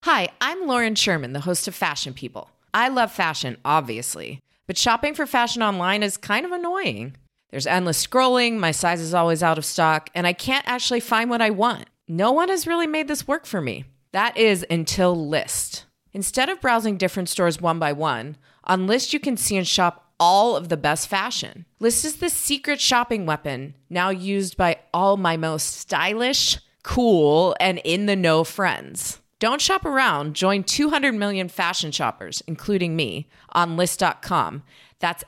Hi, I'm Lauren Sherman, the host of Fashion People. I love fashion, obviously, but shopping for fashion online is kind of annoying. There's endless scrolling, my size is always out of stock, and I can't actually find what I want. No one has really made this work for me. That is until Lyst. Instead of browsing different stores one by one, on Lyst you can see and shop all of the best fashion. Lyst is the secret shopping weapon, now used by all my most stylish, cool, and in-the-know friends. Don't shop around. Join 200 million fashion shoppers, including me, on Lyst.com. That's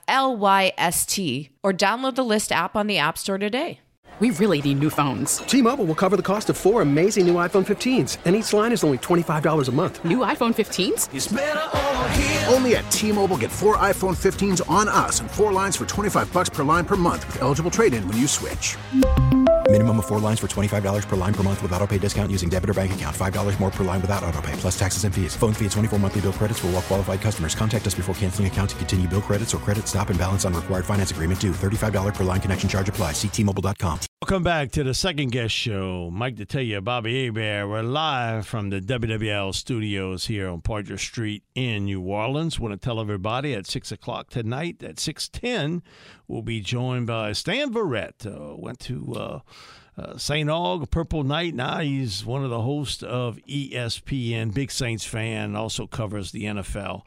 Lyst, or download the Lyst app on the App Store today. We really need new phones. T-Mobile will cover the cost of 4 amazing new iPhone 15s, and each line is only $25 a month. New iPhone 15s? It's better over here. Only at T-Mobile, get 4 iPhone 15s on us and 4 lines for $25 per line per month with eligible trade-in when you switch. Minimum of 4 lines for $25 per line per month with autopay discount using debit or bank account. $5 more per line without autopay, plus taxes and fees. Phone fee at 24 monthly bill credits for well-qualified customers. Contact us before canceling account to continue bill credits or credit stop and balance on required finance agreement due. $35 per line connection charge applies. See T-Mobile.com. Welcome back to the second guest show. Mike Detillier, Bobby Hebert. We're live from the WWL studios here on Poydras Street in New Orleans. Want to tell everybody at 6 o'clock tonight, at 6:10, we'll be joined by Stan Verrett. Went to St. Aug, Purple Knight. Now he's one of the hosts of ESPN, big Saints fan, also covers the NFL.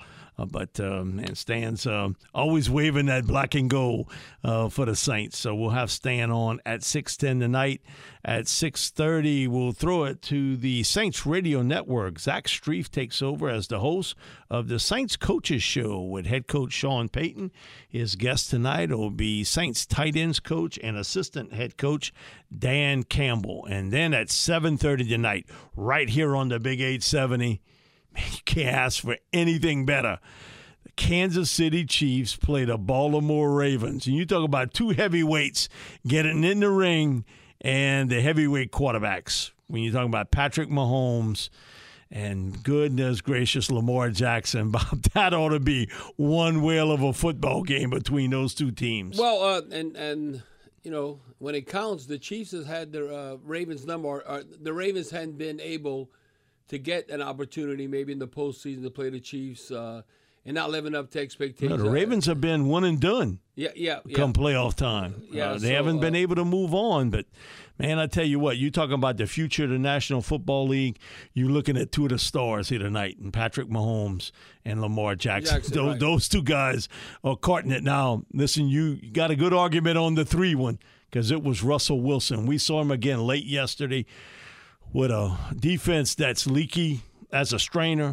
And Stan's always waving that black and gold for the Saints. So we'll have Stan on at 6:10 tonight. At 6:30, we'll throw it to the Saints Radio Network. Zach Strief takes over as the host of the Saints Coaches Show with head coach Sean Payton. His guest tonight will be Saints tight ends coach and assistant head coach Dan Campbell. And then at 7:30 tonight, right here on the Big 870, you can't ask for anything better. The Kansas City Chiefs play the Baltimore Ravens. And you talk about two heavyweights getting in the ring and the heavyweight quarterbacks. When you're talking about Patrick Mahomes and goodness gracious Lamar Jackson, Bob, that ought to be one whale of a football game between those two teams. Well, and you know, when it counts, the Chiefs has had their Ravens number. The Ravens hadn't been able to get an opportunity maybe in the postseason to play the Chiefs and not living up to expectations. No, the Ravens have been one and done. Yeah. Come playoff time. They haven't been able to move on. But, man, I tell you what, you talking about the future of the National Football League, you're looking at two of the stars here tonight, and Patrick Mahomes and Lamar Jackson. Right. Those two guys are carting it now. Listen, you got a good argument on the 3-1 because it was Russell Wilson. We saw him again late yesterday with a defense that's leaky as a strainer,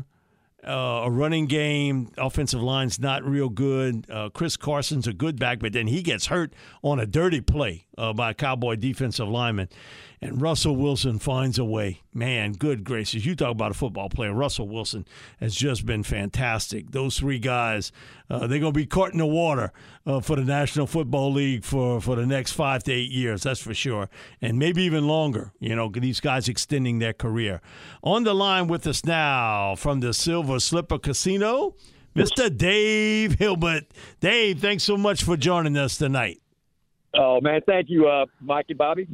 a running game, offensive line's not real good. Chris Carson's a good back, but then he gets hurt on a dirty play by a Cowboy defensive lineman. And Russell Wilson finds a way. Man, good gracious. You talk about a football player. Russell Wilson has just been fantastic. Those three guys, they're going to be carting the water for the National Football League for the next 5 to 8 years, that's for sure. And maybe even longer, you know, these guys extending their career. On the line with us now from the Silver Slipper Casino, Mr. Dave Hilbert. Dave, thanks so much for joining us tonight. Oh, man, thank you, Mike and Bobby.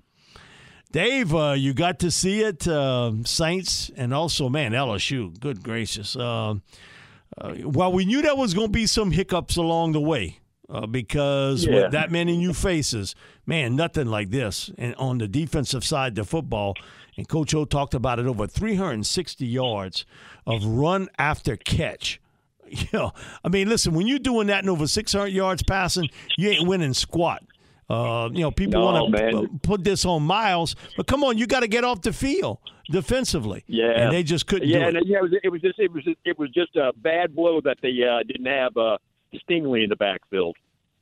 Dave, you got to see it, Saints, and also, man, LSU. Good gracious. Well, we knew there was going to be some hiccups along the way because with that many new faces, man, nothing like this. And on the defensive side of football, and Coach O talked about it, over 360 yards of run after catch. You know, I mean, listen, when you're doing that and over 600 yards passing, you ain't winning squat. People want to put this on Miles, but come on, you got to get off the field defensively. Yeah, and they just couldn't do it. It was just a bad blow that they didn't have Stingley in the backfield.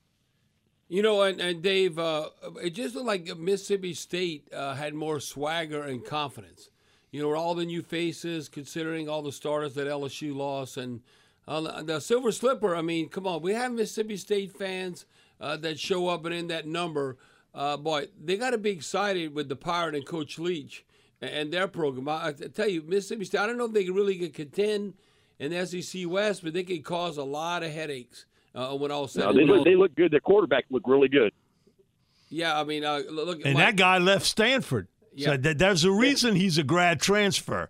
You know, and Dave, it just looked like Mississippi State had more swagger and confidence. You know, all the new faces, considering all the starters that LSU lost, and the Silver Slipper. I mean, come on, we have Mississippi State fans that show up and in that number. Boy, they got to be excited with the Pirate and Coach Leach and their program. I tell you, Mississippi State, I don't know if they can really contend in the SEC West, but they can cause a lot of headaches when all said and done. They look good. Their quarterback looked really good. Yeah, I mean, look. And that guy left Stanford. Yeah. So there's a reason he's a grad transfer.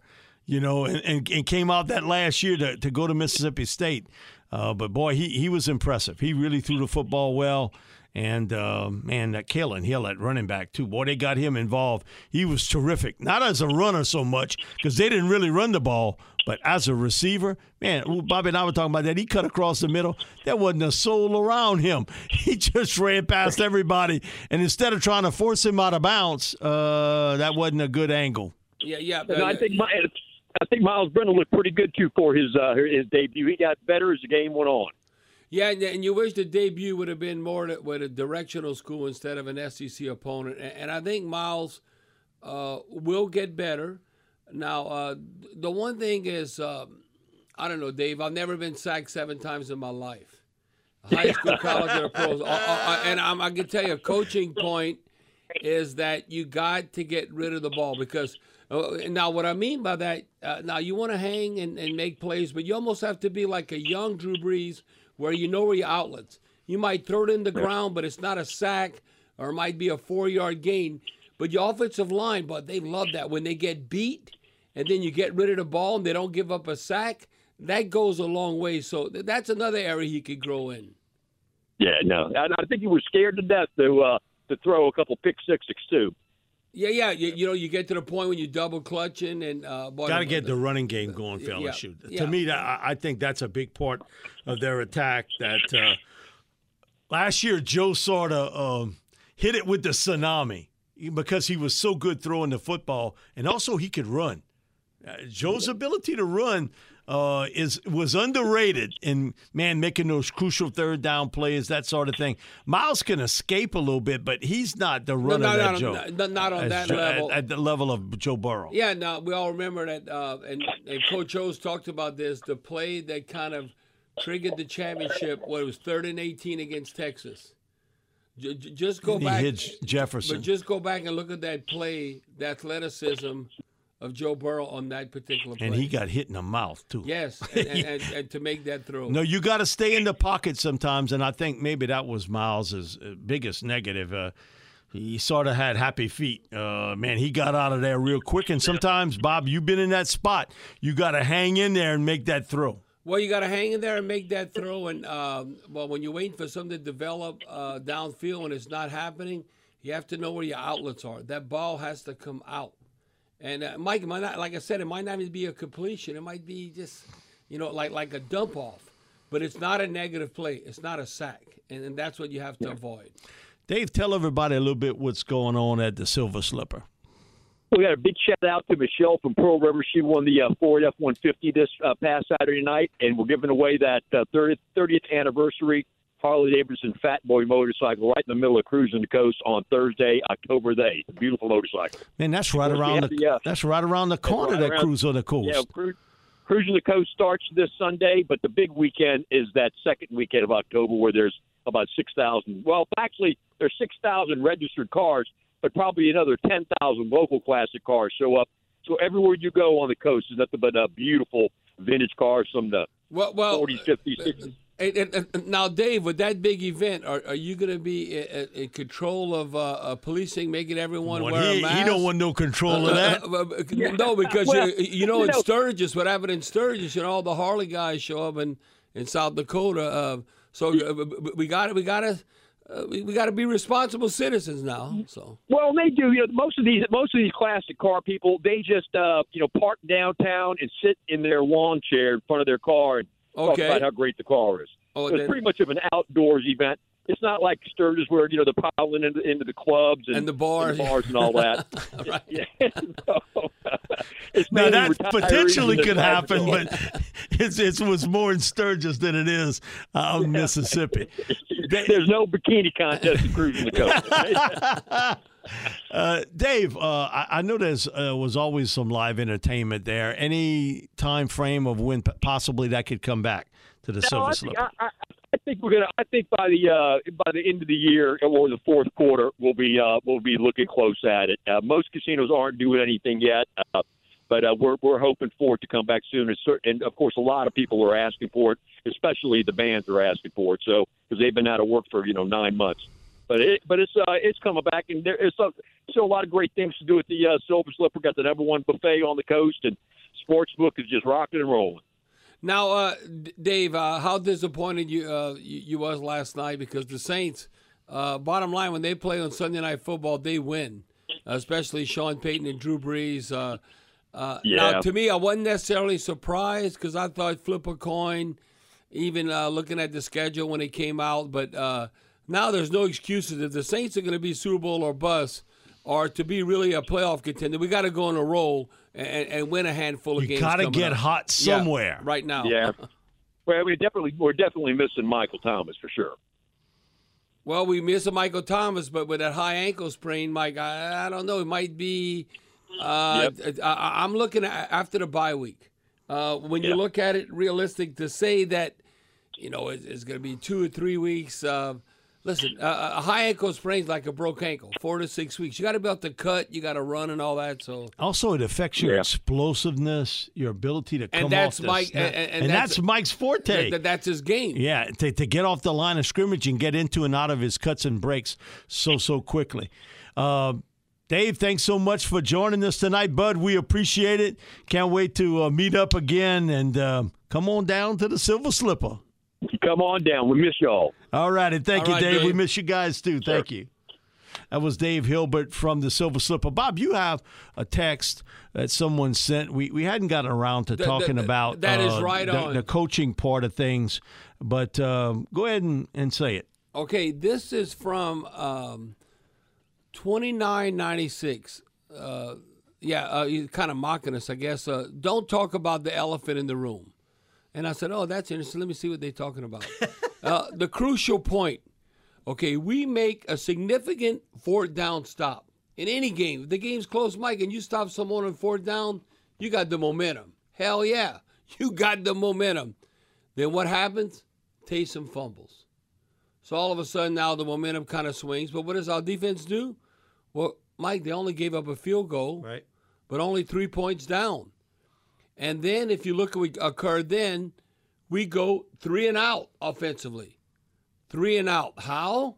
and came out that last year to go to Mississippi State. But, boy, he was impressive. He really threw the football well. And, that Kalen Hill at running back, too. Boy, they got him involved. He was terrific. Not as a runner so much because they didn't really run the ball, but as a receiver, man, Bobby and I were talking about that. He cut across the middle. There wasn't a soul around him. He just ran past everybody. And instead of trying to force him out of bounds, that wasn't a good angle. Yeah. And I think Miles Brennan looked pretty good, too, for his debut. He got better as the game went on. Yeah, and you wish the debut would have been more with a directional school instead of an SEC opponent. And I think Miles will get better. Now, the one thing is, I don't know, Dave, I've never been sacked 7 times in my life. High school, college, or pros. And I can tell you a coaching point is that you got to get rid of the ball because now what I mean by that, now you want to hang and make plays, but you almost have to be like a young Drew Brees where you know where your outlets. You might throw it in the ground, but it's not a sack, or it might be a 4-yard gain. But your offensive line, but they love that. When they get beat and then you get rid of the ball and they don't give up a sack, that goes a long way. So that's another area he could grow in. Yeah, no. I think he was scared to death to throw a couple pick sixes, too. Yeah. You get to the point when you double clutching and got to get the running game going for LSU. To me, I think that's a big part of their attack. That last year Joe sort of hit it with the tsunami because he was so good throwing the football, and also he could run. Joe's ability to run was underrated in, making those crucial third down plays, that sort of thing. Miles can escape a little bit, but he's not the runner that Joe. Not on that level. At the level of Joe Burrow. Yeah, no, we all remember that, and Coach O's talked about this, the play that kind of triggered the championship, it was 3rd and 18 against Texas. Just go back. He hit Jefferson. But just go back and look at that play, the athleticism of Joe Burrow on that particular play. And he got hit in the mouth, too. Yes, and to make that throw. No, you got to stay in the pocket sometimes, and I think maybe that was Miles' biggest negative. He sort of had happy feet. He got out of there real quick, and sometimes, Bob, you've been in that spot. You got to hang in there and make that throw. Well, you got to hang in there and make that throw, and when you're waiting for something to develop downfield and it's not happening, you have to know where your outlets are. That ball has to come out. And Mike, it might not, like I said, it might not even be a completion. It might be just, like a dump off. But it's not a negative play. It's not a sack. And that's what you have to avoid. Dave, tell everybody a little bit what's going on at the Silver Slipper. We got a big shout out to Michelle from Pearl River. She won the Ford F-150 this past Saturday night, and we're giving away that 30th anniversary Harley-Davidson Fat Boy motorcycle right in the middle of Cruising the Coast on Thursday, October the 8th. Beautiful motorcycle. Man, that's right around the corner, that Cruise on the Coast. Yeah, Cruising the Coast starts this Sunday, but the big weekend is that second weekend of October where there's about 6,000. Well, actually, there's 6,000 registered cars, but probably another 10,000 local classic cars show up. So everywhere you go on the coast is nothing but beautiful vintage cars from the 40s, 50s, 60s. And now, Dave, with that big event, are you going to be in control of policing, making everyone wear a mask? He don't want no control of that. No, because in Sturgis, what happened in Sturgis, all the Harley guys show up in South Dakota. So we got to be responsible citizens now. So they do. Most of these classic car people, they just park downtown and sit in their lawn chair in front of their car and talk about how great the car is. It's pretty much of an outdoors event. It's not like Sturgis where they're piling into the clubs and the bars and all that. Now that potentially could happen, but it was more in Sturgis than it is out in Mississippi. There's no bikini contest in Cruising the Coast. Dave, I know there was always some live entertainment there. Any time frame of when possibly that could come back to the Silver Slipper? I think we're gonna. I think by the end of the year or the fourth quarter, we'll be looking close at it. Most casinos aren't doing anything yet, but we're hoping for it to come back soon. And of course, a lot of people are asking for it, especially the bands are asking for it. So because they've been out of work for 9 months. But it's coming back, and there's still a lot of great things to do at the Silver Slipper. Got the #1 buffet on the coast, and sportsbook is just rocking and rolling. Now, Dave, how disappointed you was last night, because the Saints, bottom line, when they play on Sunday Night Football, they win, especially Sean Payton and Drew Brees. Now, to me, I wasn't necessarily surprised, because I thought flip a coin, even looking at the schedule when it came out. But now there's no excuses. If the Saints are going to be Super Bowl or bust, or to be really a playoff contender, we got to go on a roll and win a handful of games. You got to get hot somewhere right now. Yeah. Well, we're definitely missing Michael Thomas for sure. Well, we miss Michael Thomas, but with that high ankle sprain, Mike, I don't know. It might be. I'm looking at after the bye week. When you look at it, realistic to say that, it's going to be 2 or 3 weeks. Listen, a high ankle sprain is like a broke ankle, 4 to 6 weeks. You got to be able to cut, you got to run and all that. So also, it affects your explosiveness, your ability to come off the Mike, snap. And that's Mike's forte. That's his game. Yeah, to get off the line of scrimmage and get into and out of his cuts and breaks so quickly. Dave, thanks so much for joining us tonight, bud. We appreciate it. Can't wait to meet up again, and come on down to the Silver Slipper. Come on down. We miss y'all. All right, and thank you, Dave. We miss you guys, too. Sure. Thank you. That was Dave Hilbert from the Silver Slipper. Bob, you have a text that someone sent. We hadn't gotten around to talking about that is right on the coaching part of things, but go ahead and say it. Okay, this is from 2996. He's kind of mocking us, I guess. Don't talk about the elephant in the room. And I said, that's interesting. Let me see what they're talking about. The crucial point. Okay, we make a significant fourth down stop in any game. If the game's close, Mike, and you stop someone on fourth down, you got the momentum. Hell yeah, you got the momentum. Then what happens? Taysom fumbles. So all of a sudden now the momentum kind of swings. But what does our defense do? Well, Mike, they only gave up a field goal, right? But only 3 points down. And then if you look at what occurred then, we go 3 and out offensively. 3 and out. How?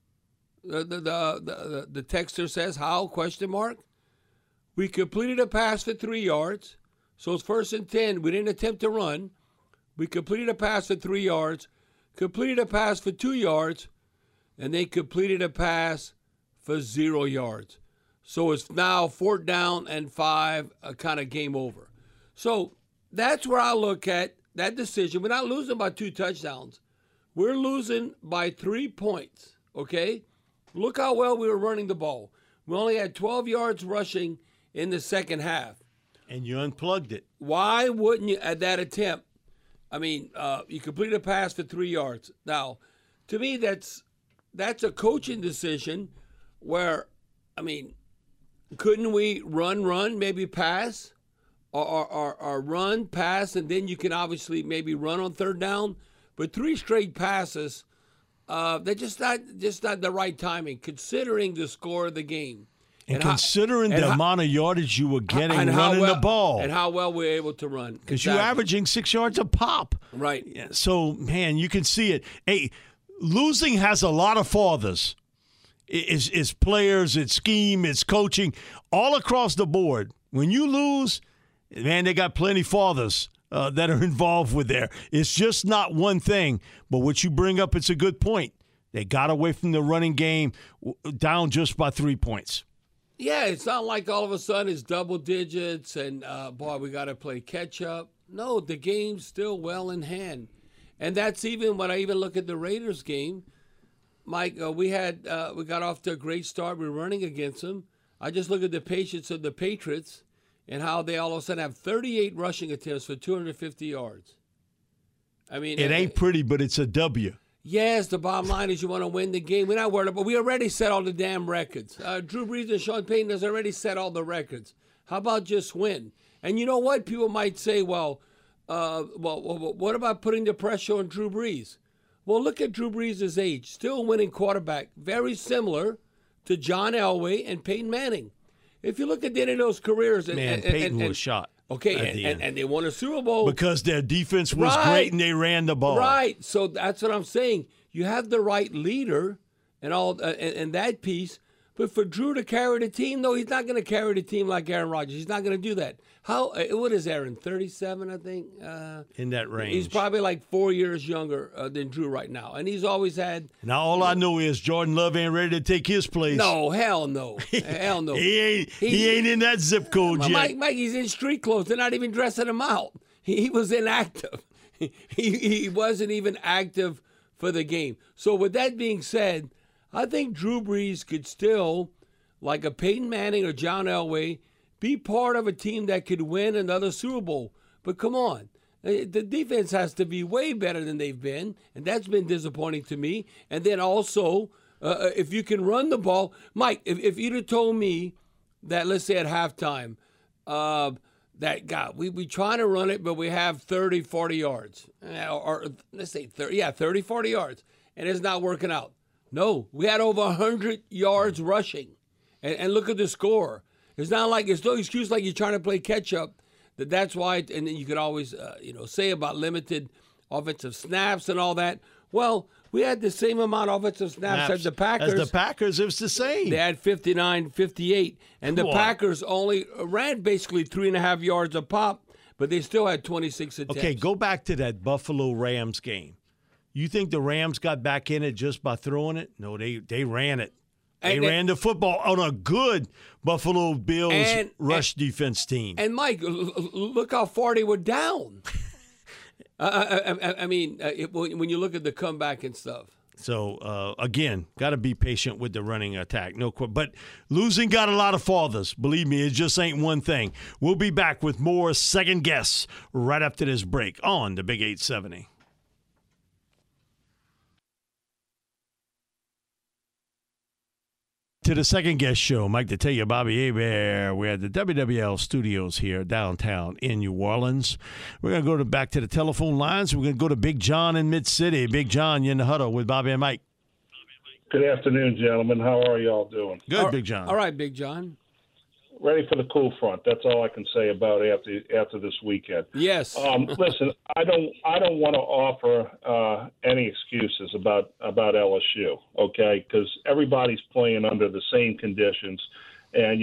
The texter says, how? Question mark. We completed a pass for 3 yards. So it's 1st and 10. We didn't attempt to run. We completed a pass for 3 yards, completed a pass for 2 yards, and they completed a pass for 0 yards. So it's now 4th down and 5, kind of game over. So that's where I look at that decision. We're not losing by 2 touchdowns. We're losing by 3 points, okay? Look how well we were running the ball. We only had 12 yards rushing in the second half. And you unplugged it. Why wouldn't you at that attempt? I mean, you completed a pass for 3 yards. Now, to me, that's a coaching decision where, I mean, couldn't we run, maybe pass? Or run, pass, and then you can obviously maybe run on 3rd down. But 3 straight passes, they're just not the right timing, considering the score of the game. And considering the amount of yardage you were getting running the ball. And how well we're able to run. Because you're averaging 6 yards a pop. Right. Yeah, so, man, you can see it. Hey, losing has a lot of fathers. It's players, it's scheme, it's coaching, all across the board. When you lose, man, they got plenty fathers that are involved with there. It's just not one thing. But what you bring up, it's a good point. They got away from the running game down just by 3 points. Yeah, it's not like all of a sudden it's double digits and, we got to play catch up. No, the game's still well in hand. And that's even when I even look at the Raiders game. Mike, we got off to a great start. We're running against them. I just look at the patience of the Patriots and how they all of a sudden have 38 rushing attempts for 250 yards. I mean, it ain't pretty, but it's a W. Yes, the bottom line is you want to win the game. We're not worried about. We already set all the damn records. Drew Brees and Sean Payton has already set all the records. How about just win? And you know what? People might say, well, what about putting the pressure on Drew Brees? Well, look at Drew Brees' age. Still winning quarterback. Very similar to John Elway and Peyton Manning. If you look at the end of those careers. Peyton was shot. Okay, and they won a Super Bowl. Because their defense was great and they ran the ball. Right. So that's what I'm saying. You have the right leader and all and that piece, But for Drew to carry the team, no, he's not going to carry the team like Aaron Rodgers. He's not going to do that. What is Aaron, 37, I think? In that range. He's probably like 4 years younger than Drew right now. And he's always had. Now, all I know is Jordan Love ain't ready to take his place. No, hell no. Hell no. He ain't in that zip code yet. Mike, he's in street clothes. They're not even dressing him out. He was inactive. He wasn't even active for the game. So with that being said, I think Drew Brees could still, like a Peyton Manning or John Elway, be part of a team that could win another Super Bowl. But come on, the defense has to be way better than they've been, and that's been disappointing to me. And then also, if you can run the ball, Mike, if you'd have told me that, let's say at halftime, that God, we trying to run it, but we have 30, 40 yards, or let's say 30, 40 yards, and it's not working out. No, we had over 100 yards rushing, and look at the score. It's not like it's no excuse like you're trying to play catch up. That's why, and then you could always say about limited offensive snaps and all that. Well, we had the same amount of offensive snaps as the Packers. As the Packers, it was the same. They had 59, 58, and the Packers only ran basically 3.5 yards a pop, but they still had 26 attempts. Okay, go back to that Buffalo Rams game. You think the Rams got back in it just by throwing it? No, they ran it. They ran the football on a good Buffalo Bills rush defense team. And, Mike, look how far they were down. I mean, when you look at the comeback and stuff. So, again, got to be patient with the running attack. But losing got a lot of fathers. Believe me, it just ain't one thing. We'll be back with more Second Guess right after this break on the Big 870. To the Second Guest Show, Mike Detillier, Bobby Hebert. We're at the WWL studios here downtown in New Orleans. We're going to go back to the telephone lines. We're going to go to Big John in Mid-City. Big John, you're in the huddle with Bobby and Mike. Good afternoon, gentlemen. How are y'all doing? Good, Big John. All right, Big John. Ready for the cool front. That's all I can say about after this weekend. Yes. Listen, I don't want to offer any excuses about LSU, okay? Because everybody's playing under the same conditions, and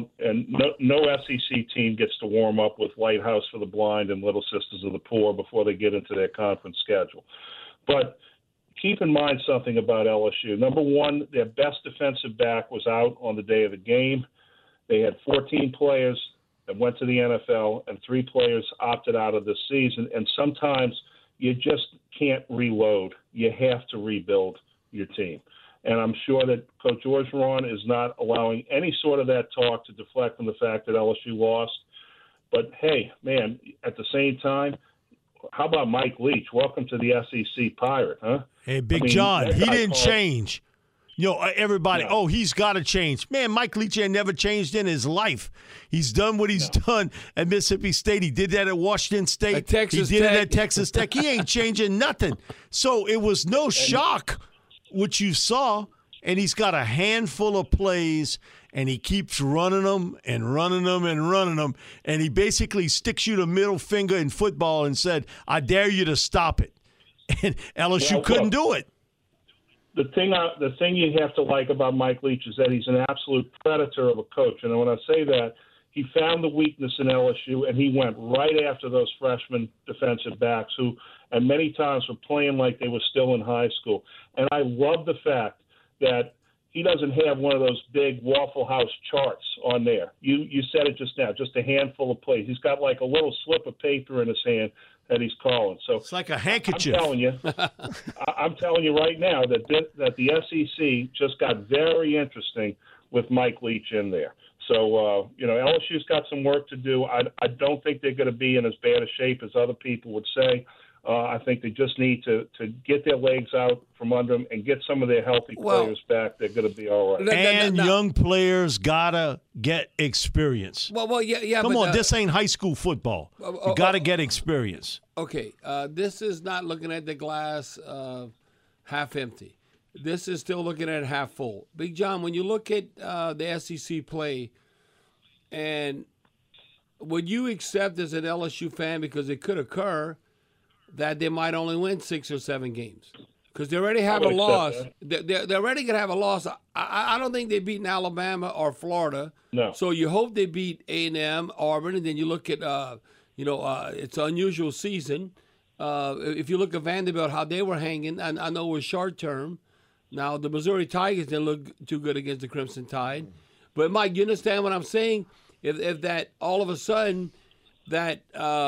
no SEC team gets to warm up with Lighthouse for the Blind and Little Sisters of the Poor before they get into their conference schedule. But keep in mind something about LSU. Number one, their best defensive back was out on the day of the game. They had 14 players that went to the NFL, and 3 players opted out of this season. And sometimes you just can't reload. You have to rebuild your team. And I'm sure that Coach Orgeron is not allowing any sort of that talk to deflect from the fact that LSU lost. But, hey, man, at the same time, how about Mike Leach? Welcome to the SEC Pirate, huh? Hey, Big John, he didn't change. Everybody, he's got to change. Man, Mike Leach ain't never changed in his life. He's done what he's done at Mississippi State. He did that at Washington State. At Texas he did Tech. it at Texas Tech. He ain't changing nothing. So it was no shock what you saw, and he's got a handful of plays, and he keeps running them and running them and running them, and he basically sticks you the middle finger in football and said, I dare you to stop it. And LSU couldn't do it. The thing you have to like about Mike Leach is that he's an absolute predator of a coach. And when I say that, he found the weakness in LSU, and he went right after those freshman defensive backs who, and many times, were playing like they were still in high school. And I love the fact that he doesn't have one of those big Waffle House charts on there. You said it just now, just a handful of plays. He's got like a little slip of paper in his hand that he's calling. So it's like a handkerchief. I'm telling you right now that the SEC just got very interesting with Mike Leach in there. So, LSU's got some work to do. I don't think they're going to be in as bad a shape as other people would say. I think they just need to get their legs out from under them and get some of their healthy players back. They're going to be all right. And young players got to get experience. Yeah. Come on, this ain't high school football. You got to get experience. Okay, this is not looking at the glass half empty. This is still looking at it half full. Big John, when you look at the SEC play, and would you accept as an LSU fan, because it could occur, that they might only win 6 or 7 games? because they already have I a would loss. accept They're already going to have a loss. I don't think they've beaten Alabama or Florida. No. So you hope they beat A&M, Auburn, and then you look at, it's an unusual season. If you look at Vanderbilt, how they were hanging, and I know it was short term. Now, the Missouri Tigers didn't look too good against the Crimson Tide. But, Mike, you understand what I'm saying? If that all of a sudden that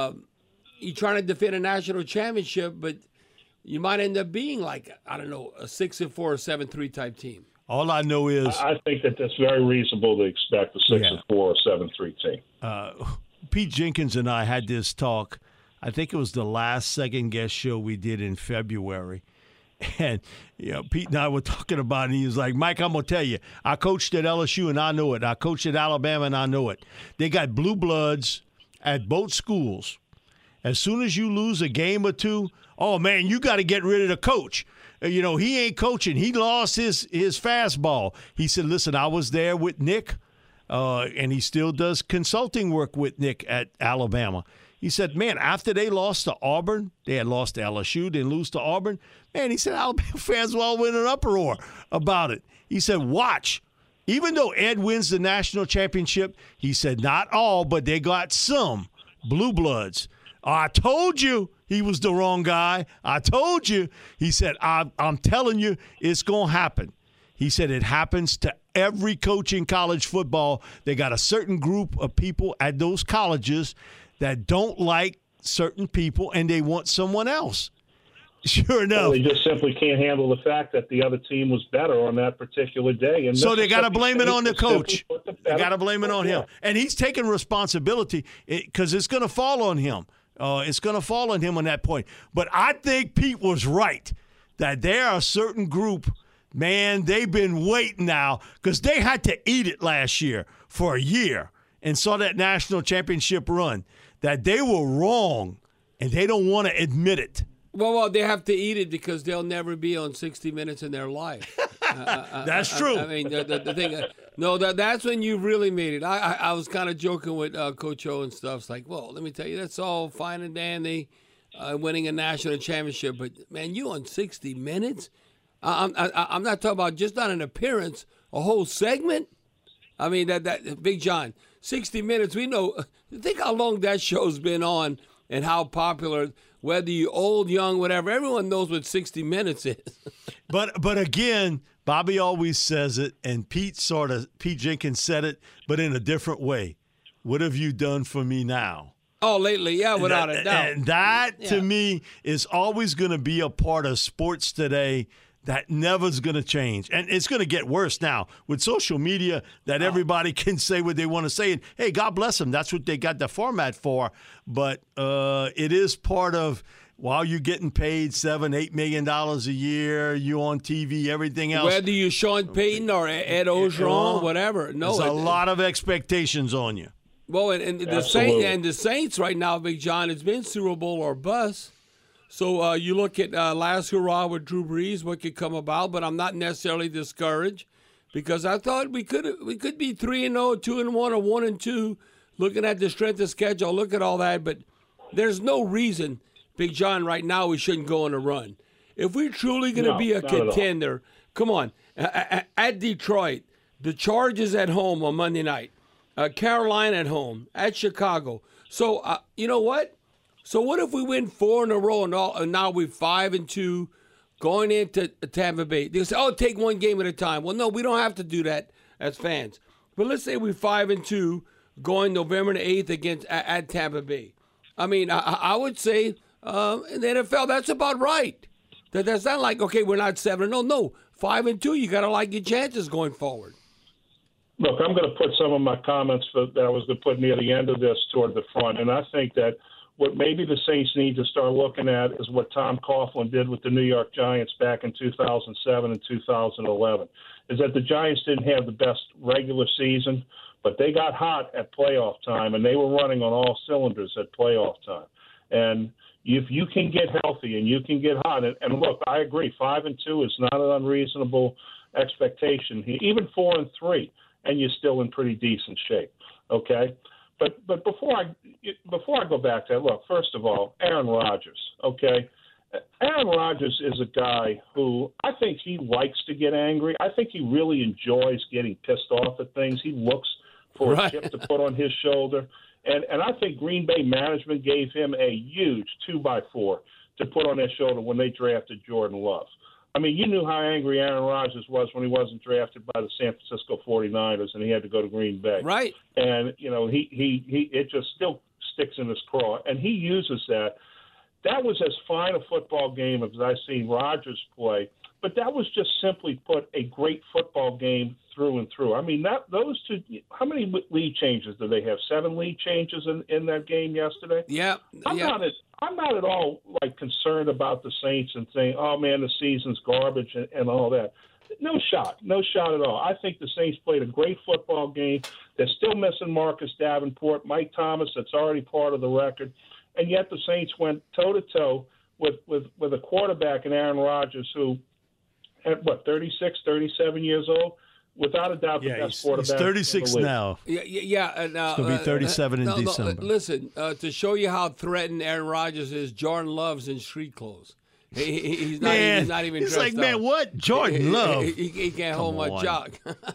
you're trying to defend a national championship, but you might end up being like, I don't know, a 6-4 or 7-3 type team. All I know is I think that's very reasonable to expect a 6-4 or 7-3 team. Pete Jenkins and I had this talk. I think it was the last second guest show we did in February. And, Pete and I were talking about it, and he was like, Mike, I'm going to tell you, I coached at LSU, and I know it. I coached at Alabama, and I know it. They got blue bloods at both schools. As soon as you lose a game or two, oh, man, you got to get rid of the coach. He ain't coaching. He lost his fastball. He said, listen, I was there with Nick, and he still does consulting work with Nick at Alabama. He said, man, after they lost to Auburn, they had lost to LSU, then lose to Auburn. Man, he said, Alabama fans were all in an uproar about it. He said, watch. Even though Ed wins the national championship, he said, not all, but they got some blue bloods. I told you he was the wrong guy. I told you. He said, I'm telling you, it's going to happen. He said it happens to every coach in college football. They got a certain group of people at those colleges that don't like certain people, and they want someone else. Sure enough. Well, they just simply can't handle the fact that the other team was better on that particular day. And so they got to blame it on the coach. They got to blame it on him. And he's taking responsibility because it's going to fall on him. It's going to fall on him on that point. But I think Pete was right that there are a certain group, man, they've been waiting now because they had to eat it last year for a year and saw that national championship run, that they were wrong, and they don't want to admit it. Well, they have to eat it because they'll never be on 60 Minutes in their life. That's true. I mean, the thing. No, that's when you really made it. I was kind of joking with Coach O and stuff. It's like, well, let me tell you, that's all fine and dandy, winning a national championship. But, man, you on 60 Minutes? I'm not talking about just not an appearance, a whole segment. I mean, that Big John, 60 Minutes, we know. Think how long that show's been on and how popular, whether you're old, young, whatever. Everyone knows what 60 Minutes is. But again, Bobby always says it, and Pete Jenkins said it, but in a different way. What have you done for me now? Oh, lately, yeah, without a doubt. And that, to me, is always going to be a part of sports today. That never's going to change. And it's going to get worse now with social media that everybody can say what they want to say. And, hey, God bless them. That's what they got the format for. But it is part of, while you're getting paid $7-8 million a year, you on TV, everything else. Whether you're Sean Payton or Ed Ogeron, whatever. No, there's a lot of expectations on you. Well, and the Saints right now, Big John, it's been Super Bowl or bust. So you look at last hurrah with Drew Brees, what could come about, but I'm not necessarily discouraged because I thought we could be 3-0, 2-1, or 1-2, looking at the strength of schedule, look at all that. But there's no reason, Big John, right now we shouldn't go on a run. If we're truly going to be a contender, come on. At Detroit, the Chargers at home on Monday night, Carolina at home, at Chicago. So you know what? So what if we win 4 in a row and now we're 5-2 going into Tampa Bay? They say, oh, take one game at a time. Well, no, we don't have to do that as fans. But let's say we're 5-2 going November the 8th at Tampa Bay. I mean, I would say in the NFL, that's about right. That's not like, okay, we're not 7-0. No, 5-2, you got to like your chances going forward. Look, I'm going to put some of my comments that I was going to put near the end of this toward the front, and I think that what maybe the Saints need to start looking at is what Tom Coughlin did with the New York Giants back in 2007 and 2011, is that the Giants didn't have the best regular season, but they got hot at playoff time, and they were running on all cylinders at playoff time. And if you can get healthy and you can get hot, and look, I agree, 5-2 is not an unreasonable expectation. Even 4-3, and you're still in pretty decent shape, okay? But before I go back to that, look, first of all, Aaron Rodgers, okay? Aaron Rodgers is a guy who I think he likes to get angry. I think he really enjoys getting pissed off at things. He looks for a chip to put on his shoulder. And I think Green Bay management gave him a huge 2x4 to put on their shoulder when they drafted Jordan Love. I mean, you knew how angry Aaron Rodgers was when he wasn't drafted by the San Francisco 49ers and he had to go to Green Bay. Right. And, he it just still sticks in his craw. And he uses that. That was as fine a football game as I've seen Rodgers play. But that was just simply put a great football game through and through. I mean, those two. How many lead changes do they have? 7 lead changes in that game yesterday. Yeah, I'm not at all concerned about the Saints and saying, "Oh man, the season's garbage" and all that. No shot at all. I think the Saints played a great football game. They're still missing Marcus Davenport, Mike Thomas. That's already part of the record, and yet the Saints went toe to toe with a quarterback in Aaron Rodgers who. At 36, 37 years old, without a doubt the best quarterback. He's 36 now. Yeah. And, it's going to be 37 in December. Listen, to show you how threatened Aaron Rodgers is, Jordan Love's in street clothes. He's not even dressed like, man, what? Jordan Love? He can't hold my jock.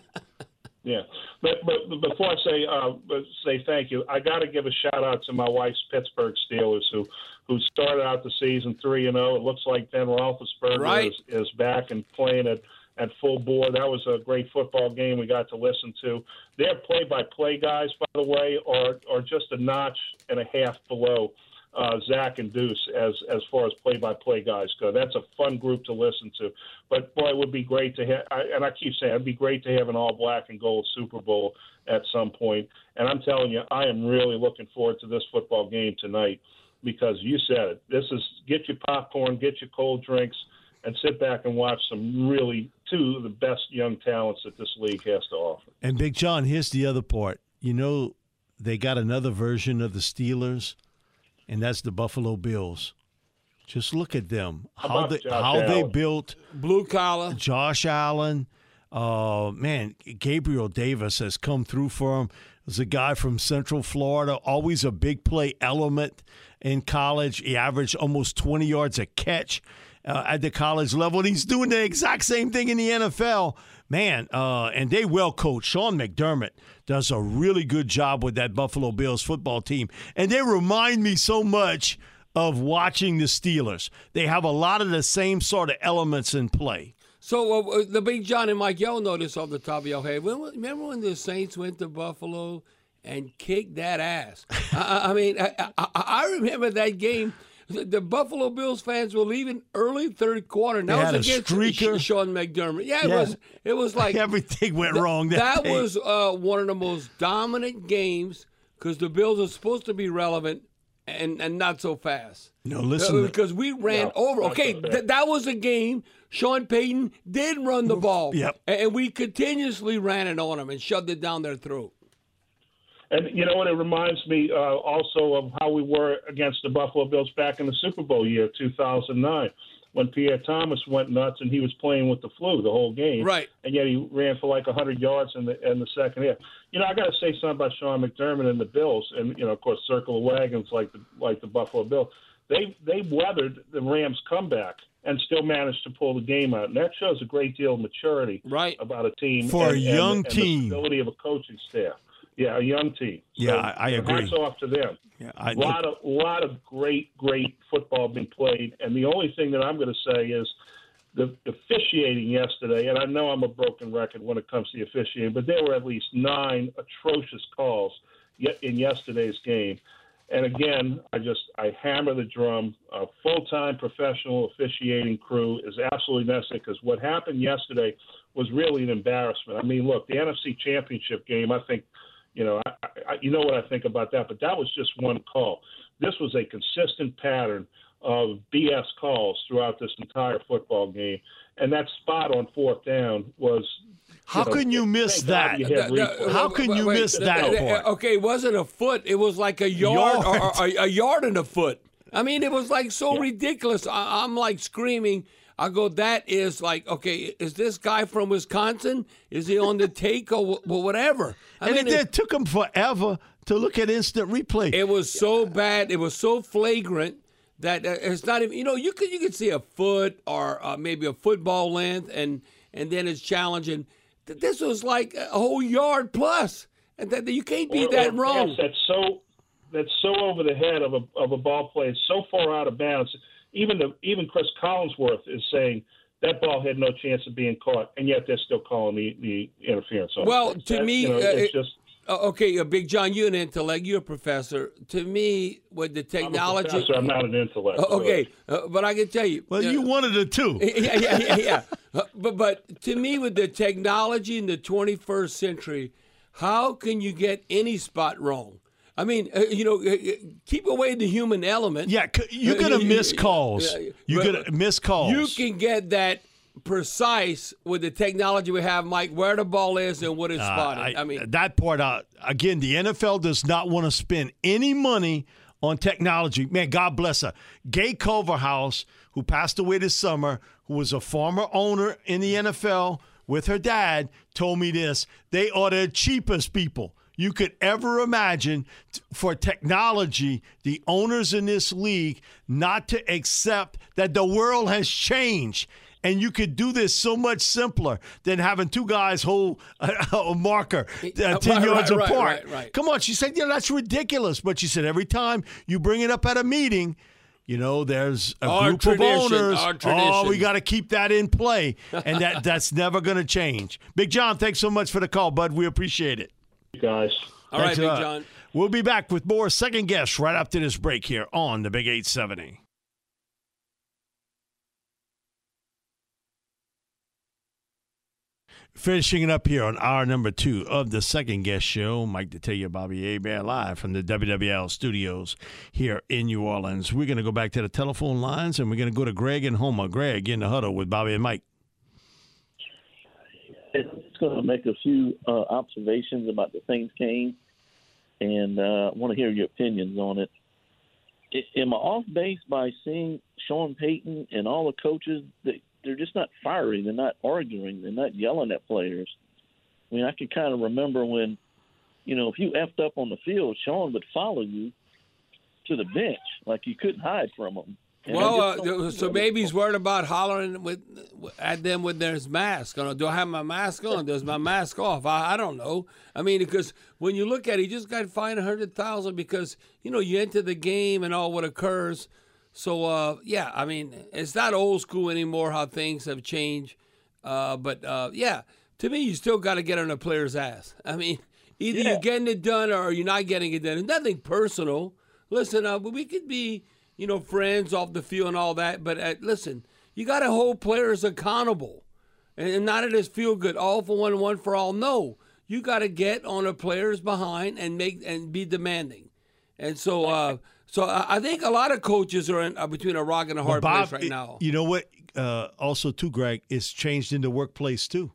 Yeah, but before I say thank you, I got to give a shout out to my wife's Pittsburgh Steelers who started out the season 3-0. It looks like Ben Roethlisberger is back and playing at full bore. That was a great football game we got to listen to. Their play-by-play guys, by the way, are just a notch and a half below Zach and Deuce as far as play-by-play guys go. That's a fun group to listen to. But, boy, it would be great to have – and I keep saying it would be great to have an all-black and gold Super Bowl at some point. And I'm telling you, I am really looking forward to this football game tonight because you said it. This is get your popcorn, get your cold drinks, and sit back and watch some really two of the best young talents that this league has to offer. And, Big John, here's the other part. They got another version of the Steelers, and that's the Buffalo Bills. Just look at them. How they built blue collar. Josh Allen. Gabriel Davis has come through for him. There's a guy from Central Florida, always a big play element in college. He averaged almost 20 yards a catch at the college level, and he's doing the exact same thing in the NFL. And they well coached. Sean McDermott does a really good job with that Buffalo Bills football team. And they remind me so much of watching the Steelers. They have a lot of the same sort of elements in play. So the Big John and Mike, y'all know this off the top of your head. Remember when the Saints went to Buffalo and kicked that ass? I remember that game. The Buffalo Bills fans were leaving early third quarter. And that was against Sean McDermott. Yeah, it was like everything went wrong. That was one of the most dominant games because the Bills are supposed to be relevant and not so fast. No, listen, because we ran over. Okay, that was a game. Sean Payton did run the ball. Yep. And we continuously ran it on them and shoved it down their throat. And you know what? It reminds me also of how we were against the Buffalo Bills back in the Super Bowl year 2009 when Pierre Thomas went nuts and he was playing with the flu the whole game. Right. And yet he ran for like 100 yards in the second half. I got to say something about Sean McDermott and the Bills, and of course, circle of wagons like the Buffalo Bills. They weathered the Rams' comeback and still managed to pull the game out, and that shows a great deal of maturity about a team for a young team, the ability of a coaching staff. Yeah, a young team. So, I agree. Hats off to them. Yeah, a lot of great football being played, and the only thing that I'm going to say is the officiating yesterday, and I know I'm a broken record when it comes to the officiating, but there were at least 9 atrocious calls in yesterday's game. And again, I hammer the drum. A full-time professional officiating crew is absolutely necessary because what happened yesterday was really an embarrassment. I mean, look, the NFC Championship game, I think, you know what I think about that, but that was just one call. This was a consistent pattern of BS calls throughout this entire football game, and that spot on fourth down was. How can you miss that? How can you miss that part? Okay, it wasn't a foot. It was like a yard or a yard and a foot. I mean, it was like so ridiculous. I'm like screaming. I go, that is like, okay, is this guy from Wisconsin? Is he on the take or whatever? It took him forever to look at instant replay. It was so bad. It was so flagrant that it's not even, you could see a foot or maybe a football length, and then it's challenging. This was like a whole yard plus, and that you can't be that wrong. That's so over the head of a ball player, so far out of bounds. Even Chris Collinsworth is saying that ball had no chance of being caught, and yet they're still calling the interference on it. Well, to me, it's just. Okay, Big John, you're an intellect. You're a professor. To me, with the technology, I'm a professor, I'm not an intellect. Okay, but I can tell you. Well, you wanted it too. Yeah. But to me, with the technology in the 21st century, how can you get any spot wrong? I mean, keep away the human element. Yeah, you're going to miss calls. You're going to miss calls. You can get that precise with the technology we have, Mike, where the ball is and what it's spotted. I mean, that part out. Again, the NFL does not want to spend any money on technology. Man, God bless her. Gay Culverhouse, who passed away this summer, who was a former owner in the NFL with her dad, told me this. They are the cheapest people you could ever imagine for technology, the owners in this league, not to accept that the world has changed. And you could do this so much simpler than having two guys hold a marker 10 yards apart. Right. Come on. She said, that's ridiculous. But she said every time you bring it up at a meeting, there's a group of owners. Oh, we got to keep that in play. And that's never going to change. Big John, thanks so much for the call, bud. We appreciate it. You guys. All right, Big John. We'll be back with more Second Guess right after this break here on the Big 870. Finishing it up here on hour number 2 of the Second Guest Show. Mike Detillier, Bobby Hebert, live from the WWL studios here in New Orleans. We're going to go back to the telephone lines, and we're going to go to Greg and Homer. Greg in the huddle with Bobby and Mike. It's going to make a few observations about the Saints game, and I want to hear your opinions on it. Am I off base by seeing Sean Payton and all the coaches that they're just not fiery. They're not arguing. They're not yelling at players. I mean, I can kind of remember when, if you effed up on the field, Sean would follow you to the bench. Like you couldn't hide from him. And so maybe he's worried about hollering at them with their mask. Do I have my mask on? Does my mask off? I don't know. I mean, because when you look at it, he just got fined $100,000 because, you enter the game and all what occurs. So, I mean, it's not old school anymore how things have changed. But to me, you still got to get on a player's ass. I mean, either you're getting it done or you're not getting it done. It's nothing personal. Listen, we could be, friends off the field and all that. But listen, you got to hold players accountable. And not it is feel good, all for one, one for all. No, you got to get on a player's behind and be demanding. And so, So I think a lot of coaches are between a rock and a hard place right now. You know what? Also, too, Greg, it's changed in the workplace, too.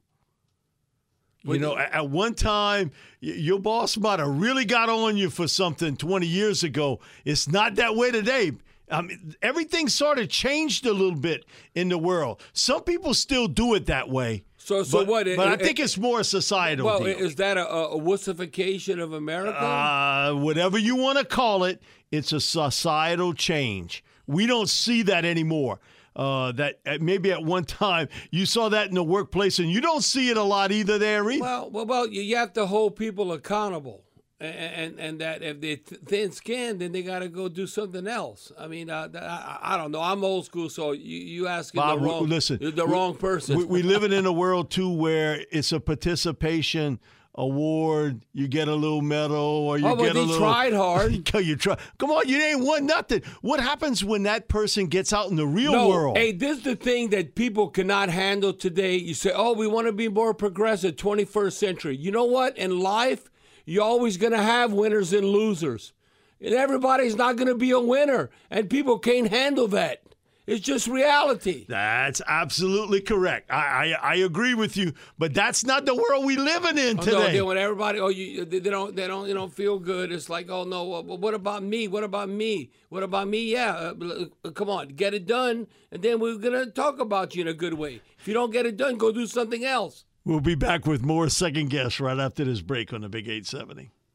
At one time, your boss might have really got on you for something 20 years ago. It's not that way today. I mean, everything sort of changed a little bit in the world. Some people still do it that way. But I think it's more a societal deal. Well, is that a wussification of America? Whatever you want to call it, it's a societal change. We don't see that anymore. That maybe at one time you saw that in the workplace, and you don't see it a lot either there either. Well, you have to hold people accountable, and that if they're thin-skinned, then they got to go do something else. I mean, I don't know. I'm old school, so you asking Bob, the wrong person. We living in a world too where it's a participation award. You get a little medal, or you get a little. Tried hard. You try. Come on, you ain't won nothing. What happens when that person gets out in the real world? Hey, this is the thing that people cannot handle today. You say, we want to be more progressive, 21st century. You know what? In life, you're always going to have winners and losers. And everybody's not going to be a winner. And people can't handle that. It's just reality. That's absolutely correct. I agree with you, but that's not the world we living in today. No, when everybody, they don't feel good. It's like, oh no, what about me? What about me? What about me? Yeah, come on, get it done, and then we're gonna talk about you in a good way. If you don't get it done, go do something else. We'll be back with more Second Guess right after this break on the Big 870.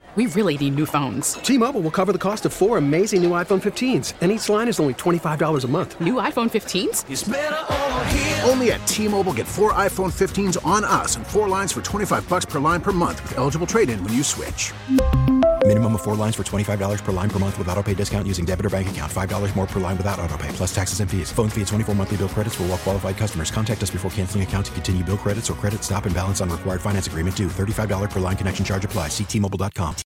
We really need new phones. T-Mobile will cover the cost of 4 amazing new iPhone 15s, and each line is only $25 a month. New iPhone 15s? It's better over here. Only at T-Mobile, get 4 iPhone 15s on us and 4 lines for $25 per line per month with eligible trade-in when you switch. Minimum of 4 lines for $25 per line per month with autopay discount using debit or bank account. $5 more per line without autopay, plus taxes and fees. Phone fee at 24 monthly bill credits for well-qualified customers. Contact us before canceling account to continue bill credits or credit stop and balance on required finance agreement due. $35 per line connection charge applies. See T-Mobile.com.